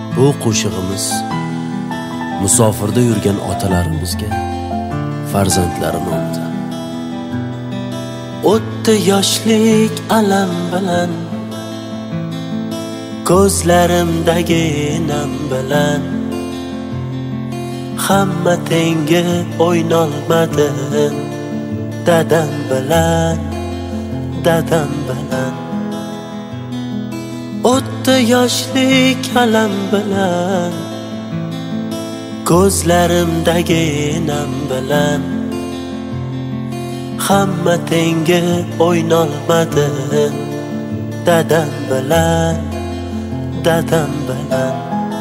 Bu qo'shig'imiz musofirda yurgan otalarimizga, farzandlari nomidan. O'tdi yoshlik alam bilan, ko'zlarimdagi nam bilan. Hamma tengi o'ynolmadi, dadam bilan, dadam bilan. O'tdi yoshlik alam bilan, ko'zlarimdagi nam bilan. Hamma tengi o'ynolmadi, dadam bilan, dadam bilan.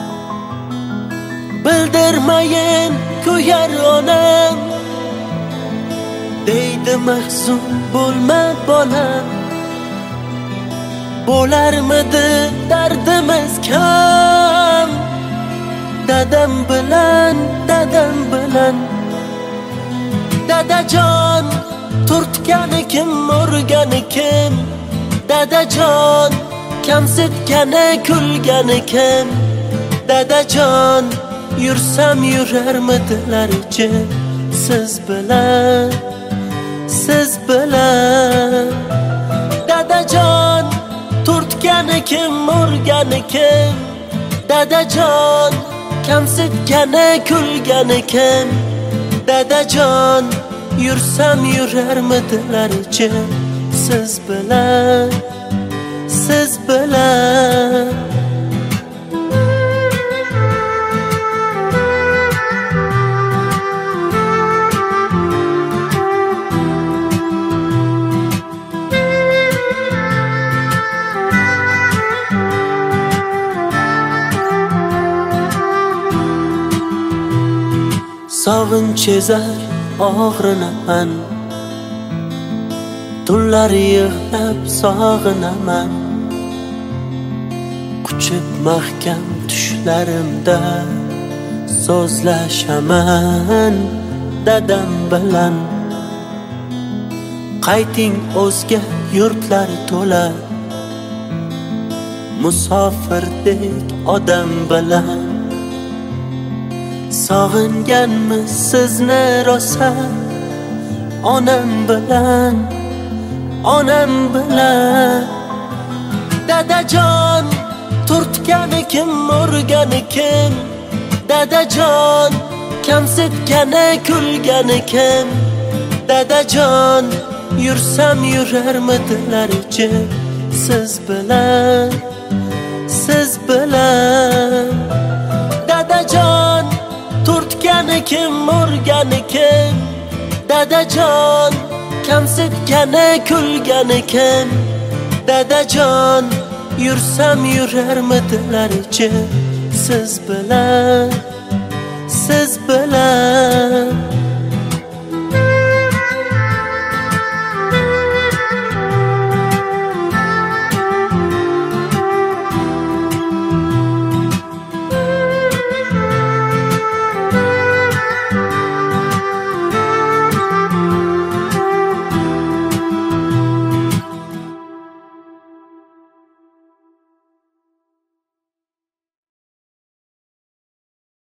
Bildirmayin kuyar onam, deydi mahzun bo'lma bolam. Bo'larmidi dardimiz kam, dadam bilan, dadam bilan. Dadajon, turtgani kim, urgani kim? Dadajon, kamsitgani, kulgani kim? Dadajon, yursam yurarmidilar jim siz bilan, siz bilan. Dadajon, turtgani kim, urgani kim? Dadajon, kamsitgani, kulgani kim? Dadajon, yursam yurarmidilar jim siz bilan, siz bilan. Sog'inch ezar og'rinaman, tunlar yig'lab sog'inaman. Quchib mahkam tushlarimda so'zlashaman dadam bilan. Qayting o'zga yurtlar to'la, musofirdek odam bilan. Sog'inganmi sizni rosa, onam bilan, onam bilan. Dadajon, turtgani kim, urgani kim? Dadajon, kamsitgani, kulgani kim? Dadajon, yursam yurarmidilar jim siz bilan, siz bilan. Dadajon, turtgani kim, urgani kim? Dadajon, kamsitgani, kulgani kim? Dadajon, yursam yurarmidilar jim siz bilan,